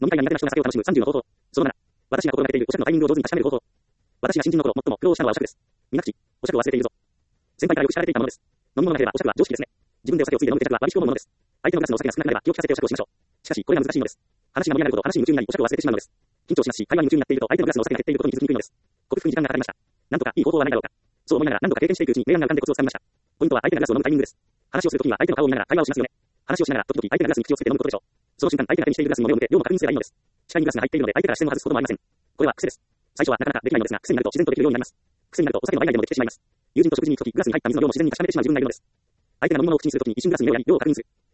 飲み会が苦手な人が酒を楽しむ30の方法。その7。私が心がけているお酌のタイミングを上手に確かめる方法。私が新人の頃、最も苦労したのはお酌です。みなきち、お酌を忘れているぞ。先輩からよく知られていたものです。飲み物が減ればお酌は常識ですね。自分でお酒をついで飲む手酌は割り思うものです。相手のグラスのお酒が少なくなれば気を利かせてお酌をしましょう。しかし、これが難しいのです。話が盛り上がるほど話に夢中になりお酌を忘れてしまうのです。緊張しますし、会話に夢中になっていると相手のグラスのお酒が減っていることに気づきにくいのです。克服に時間がかかりました。なんとかいい方法はないだろうか。そう思いながら何度か経験していくうちに明暗が浮かんでコツをつかみました。ポイントは相手がグラスを飲むタイミングです。話をするときには相手の顔を見ながら会話をしますよね。話をしながら時々相手のグラスに口をつけて飲むことでしょう。その瞬間相手が手にしているグラスに目を向け量を確認すればいいのです。視界にグラスが入っているので相手から視線を外すこともありません。これは癖です。最初はなかなかできないのですが、癖になると自然とできるようになります。癖になるとお酒の倍以外でもできてしまいます。友人と食事に行くときグラスに入った水の量も自然に確かめてしまう自分がいるのです。相手が飲み物を口にするときに一瞬グラスに目をやり量を確認する。